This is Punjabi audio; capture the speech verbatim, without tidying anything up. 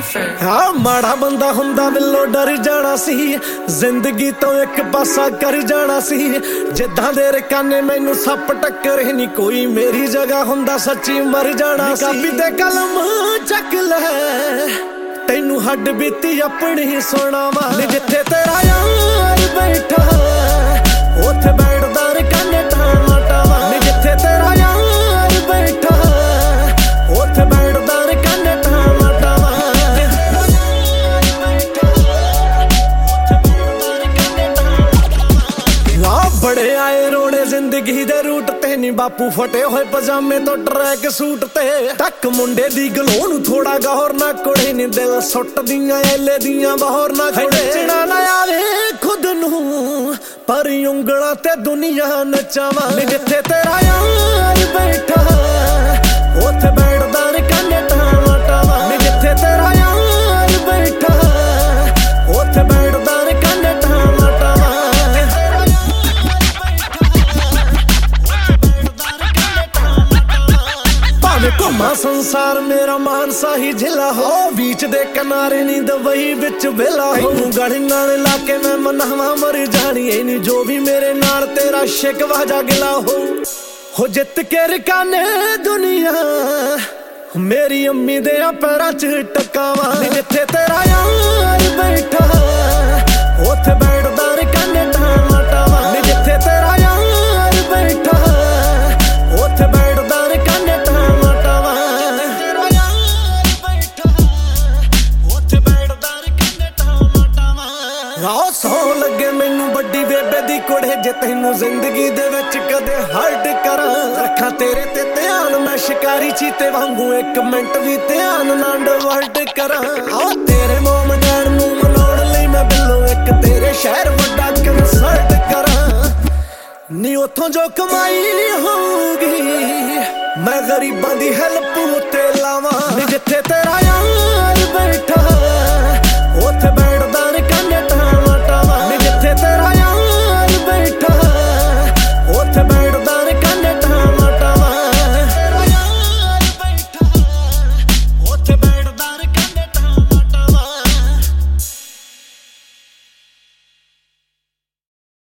ਹਾਂ ਮਾੜਾ ਬੰਦਾ ਹੁੰਦਾ ਬਿੱਲੋ ਡਰ ਜਾਣਾ ਸੀ, ਜ਼ਿੰਦਗੀ ਤੋਂ ਇੱਕ ਪਾਸਾ ਕਰ ਜਾਣਾ ਸੀ। ਜਿੱਦਾਂ ਦੇ ਰਕਾਨੇ ਮੈਨੂੰ ਸੱਪ ਟੱਕਰੇ ਨੀ ਕੋਈ, ਮੇਰੀ ਜਗ੍ਹਾ ਹੁੰਦਾ ਸੱਚੀ ਮਰ ਜਾਣਾ ਸੀ। ਕਾਪੀ ਤੇ ਕਲਮ ਚੱਕ ਲੈ ਤੈਨੂੰ ਹੱਡ ਬੀਤੀ ਆਪਣੀ ਸੁਣਾਵਾ, ਜਿੱਥੇ ਤੇਰਾ ਯਾਰ ਬੈਠਾ ਉੱਥੇ ਬੈਠਦਾ ਰਕਾਨੇ ਟਾਵਾਂ ਟਾਵਾਂ, ਜਿੱਥੇ ਤੇਰਾ ਯਾਰ ਬੈਠਾ ਉੱਥੇ ਬੈਠਦਾ ਰਕਾਨੇ ਟਾਵਾਂ ਟਾਵਾਂ। ਬੜੇ ਆਏ ਰੋਣੇ ਜ਼ਿੰਦਗੀ ਦੇ ਰੂਟ ਤੇ ਨੀ, ਬਾਪੂ ਫਟੇ ਹੋਏ ਪਜਾਮੇ ਤੋਂ ਟਰੈਕ ਸੂਟ ਤੇ ਟੱਕ ਮੁੰਡੇ ਦੀ ਗਲੋਂ ਨੂੰ ਥੋੜਾ ਗੌਰ ਨਾ ਕੁੜੇ ਨੀ, ਦਿਲ ਸੁੱਟਦੀਆਂ ਐਲੇ ਦੀਆਂ ਬਹੋਰ ਨਾ ਕੁੜੇ। ਚਿੜਾ ਨਾ ਆਵੇ ਖੁਦ ਨੂੰ ਪਰ ਉਂਗਲਾਂ ਤੇ ਦੁਨੀਆ ਨਚਾਵਾਂ, ਜਿੱਥੇ ਤੇਰਾ ਯਾਰ ਬੈਠਾ ਉੱਥੇ ਬੈਠਦਾ ਰਕਾਨੇ ਟਾਵਾਂ ਟਾਵਾਂ, ਜਿੱਥੇ ਤੇਰਾ ਯਾਰ ਬੈਠਾ ਉੱਥੇ ਬੈਠਦਾ ਰਕਾਨੇ ਟਾਵਾਂ ਟਾਵਾਂ। ਘੁੰਮਾ ਸੰਸਾਰ ਮੇਰਾ ਮਾਨਸਾ ਹੀ ਜ਼ਿਲ੍ਹਾ ਹੋ, ਬੀਚ ਦੇ ਕਿਨਾਰੇ ਨੀ ਦੁਬਈ ਵਿੱਚ ਵਿਲਾ ਹੋ। ਗੜੀ ਨਾਲ ਲਾ ਕੇ ਮੈਂ ਮਨਾਵਾ ਮਰ ਜਾਣੀ ਐ ਨੀ, ਜੋ ਵੀ ਮੇਰੇ ਨਾਲ ਤੇਰਾ ਸ਼ਿਕਵਾ ਜਾ ਗਿਲਾ ਹੋ। ਹੋ ਜਿੱਤ ਕੇ ਰਕਾਨੇ ਦੁਨੀਆ ਮੇਰੀ ਅੰਮੀ ਦੇ ਪੈਰਾਂ ਚ ਟਕਾਵਾਂ, ਜਿੱਥੇ ਤੇਰਾ ਯਾਰ ਬੈਠਾ ਉੱਥੇ ਬੈਠਦਾ ਰਕਾਨੇ ਟਾਵਾਂ ਟਾਵਾਂ, ਜਿੱਥੇ ਤੇਰਾ ਯਾਰ ਬੈਠਾ ਉੱਥੇ ਬੈਠਦਾ ਰਕਾਨੇ ਟਾਵਾਂ ਟਾਵਾਂ। ਆਓ ਸੌ ਲੱਗੇ ਮੈਨੂੰ ਵੱਡੀ ਬੇਬੇ ਦੀ ਕੁੜੇ, ਜੇ ਤੈਨੂੰ ਜ਼ਿੰਦਗੀ ਦੇ ਵਿੱਚ ਕਦੇ ਹਰਟ ਕਰਾਂ, ਰੱਖਾਂ ਤੇਰੇ ਤੇ ਧਿਆਨ ਮੈਂ ਸ਼ਿਕਾਰੀ ਚੀਤੇ ਵਾਂਗੂ, ਇੱਕ ਮਿੰਟ ਵੀ ਧਿਆਨ ਨਾ ਡਿਵਰਟ ਕਰਾਂ। ਆਓ ਤੇਰੇ ਮੋਮ ਡੈਣ ਨੂੰ ਮਨਾਉਣ ਲਈ ਮੈਂ ਬਿੱਲੋ ਇੱਕ ਤੇਰੇ ਸ਼ਹਿਰ ਵੱਡਾ ਕੰਸਰਟ ਕਰਾਂ ਨੀ, ਉੱਥੋਂ ਜੋ ਕਮਾਈ ਹੋਊਗੀ ਮੈਂ ਗਰੀਬਾਂ ਦੀ ਹੈਲਪ ਉੱਤੇ ਲਾਵਾਂ, ਜਿੱਥੇ ਤੇਰਾ ਯਾਰ ਬੈਠਾ ਉੱਥੇ